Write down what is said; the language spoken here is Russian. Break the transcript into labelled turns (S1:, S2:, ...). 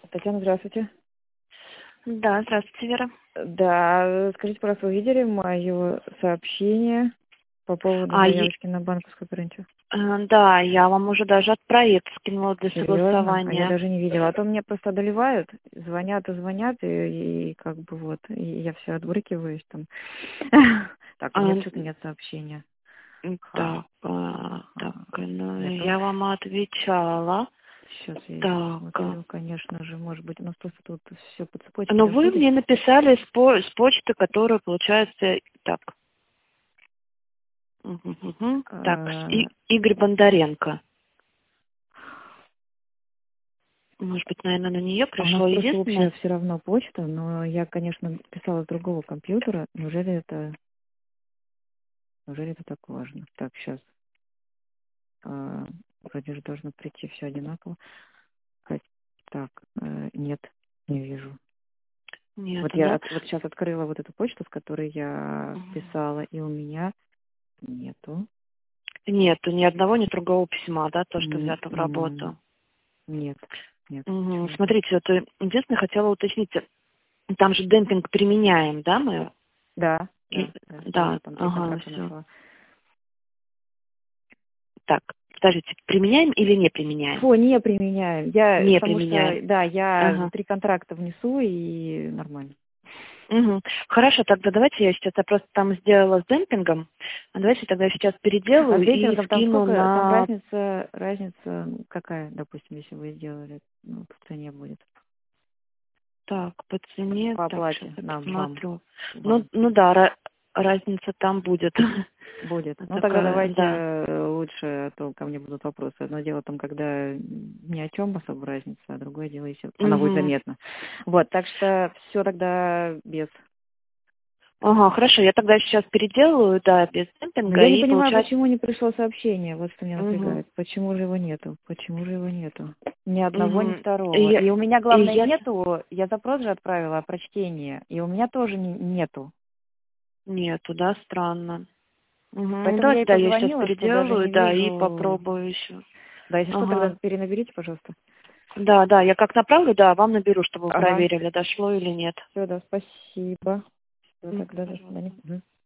S1: Татьяна, здравствуйте.
S2: Да, здравствуйте, Вера.
S1: Да, скажите, пожалуйста, вы видели мое сообщение по поводу
S2: А,
S1: заявочки на банковскую гарантию?
S2: да, я вам уже даже от проекта скинула для
S1: Серьезно? А я
S2: согласования.
S1: даже не видела. А то меня просто одолевают, звонят и звонят, и как бы вот, и я все отбрыкиваюсь там. Так, у
S2: А,
S1: меня что-то нет сообщения.
S2: так, так, ну,
S1: Нету.
S2: я вам отвечала.
S1: Сейчас я
S2: Так,
S1: посмотрю, конечно же, может быть, у нас просто тут все по цепочке
S2: но вы
S1: расходится.
S2: мне написали с почты, которая получается так. Мгм. Так,
S1: А,
S2: Игорь Бондаренко. Может быть, наверное, на нее
S1: А у нас
S2: пришло.
S1: просто общая
S2: Единственное,
S1: все равно почта, но я, конечно, писала с другого компьютера. Неужели это так важно? Так, сейчас. Вроде же должно прийти все одинаково. Так, нет, не вижу. Вот
S2: нету,
S1: я
S2: да?
S1: вот сейчас открыла вот эту почту, с которой я
S2: Мгм.
S1: писала, и у меня нету.
S2: Нету ни одного, ни другого письма, да, то, что
S1: М,
S2: взято в
S1: м,
S2: работу.
S1: Нет, нет
S2: Мгм.
S1: почему-то.
S2: Смотрите, вот единственное, хотела уточнить, там же демпинг применяем, да, мы?
S1: Да, да, да. Я
S2: Да,
S1: уже там 3
S2: ага,
S1: контракта
S2: все.
S1: нашла.
S2: Так, подождите, применяем или не применяем?
S1: Фу, не применяем. Я,
S2: Не
S1: потому что,
S2: применяем.
S1: да, я
S2: Ага.
S1: 3 контракта внесу и нормально.
S2: Мгм. Хорошо, тогда давайте я сейчас просто там сделала с демпингом, а давайте тогда я сейчас
S1: А с
S2: переделаю и
S1: рейтингом там
S2: скину
S1: сколько, там
S2: на...
S1: разница какая, допустим, если вы сделали, ну, по цене будет?
S2: Так, по цене,
S1: По
S2: так, сейчас
S1: оплате
S2: я
S1: нам, вам,
S2: посмотрю. Ну,
S1: вам
S2: ну да, разница там будет.
S1: будет. Ну, тогда
S2: Такая,
S1: давайте
S2: да.
S1: лучше, а то ко мне будут вопросы. Одно дело там, когда ни о чем особо разница, а другое дело, если она будет
S2: Мгм.
S1: заметна. Вот, так что все тогда без.
S2: Ага, хорошо, я тогда сейчас переделаю, да, без
S1: Но
S2: демпинга
S1: я не
S2: и
S1: понимаю,
S2: получать...
S1: почему не пришло сообщение, вот что меня
S2: Мгм.
S1: напрягает. Почему же его нету? Почему же его нету? Ни одного, ни
S2: Мгм.
S1: второго. И у меня,
S2: И
S1: главное,
S2: я...
S1: нету, я запрос же отправила о прочтении, и у меня тоже нету.
S2: Нету, да, странно. Мгм. Ну,
S1: Поэтому я
S2: давайте,
S1: и
S2: да, я сейчас
S1: позвонила, что даже
S2: переделаю,
S1: не
S2: да, и
S1: вижу.
S2: попробую еще.
S1: Да, если что, тогда
S2: Ага.
S1: перенаберите, пожалуйста.
S2: Да, да, я как направлю, да, вам наберу, чтобы вы
S1: Ага,
S2: проверили, дошло или нет.
S1: все, да, спасибо. Все, тогда до
S2: Пожалуйста.
S1: свидания. Мгм.